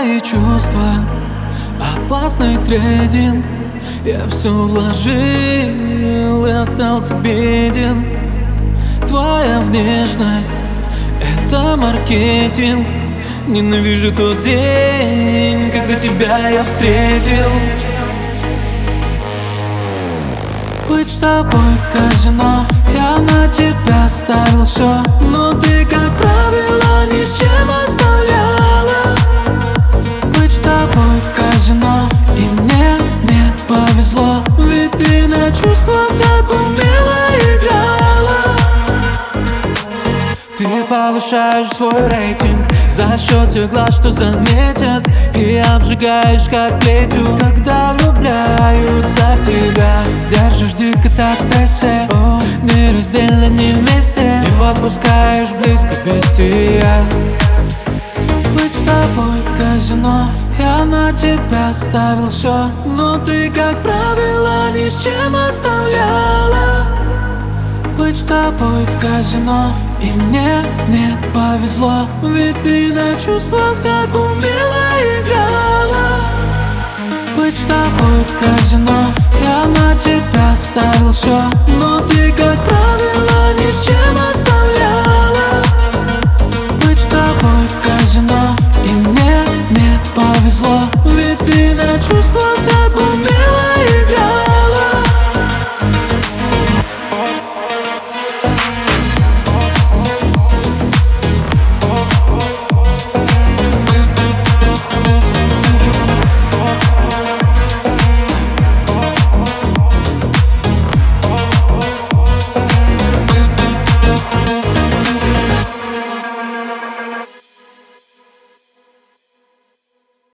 твои чувства, опасный трейдинг. Я все вложил и остался беден. Твоя внешность — это маркетинг. Ненавижу тот день, когда тебя я встретил. Быть с тобой казино, я на тебя ставил все, но ты, как правило, ни с чем оставляла. Быть с тобой казино, и мне не повезло, ведь ты на чувствах так умело играла. Ты повышаешь свой рейтинг за счет тех глаз, что заметят, и обжигаешь как плетью, когда влюбляются в тебя. Держишь дико так в стрессе, нераздельно не вместе, не подпускаешь близко без тебя. Быть с тобой казино, я на тебя ставил все, но ты, как правило, ни с чем оставляла. Быть с тобой казино, и мне не повезло, ведь ты на чувствах так умело играла. Быть с тобой казино, я на тебя ставил все, но ты, как правило, ни с чем оставляла.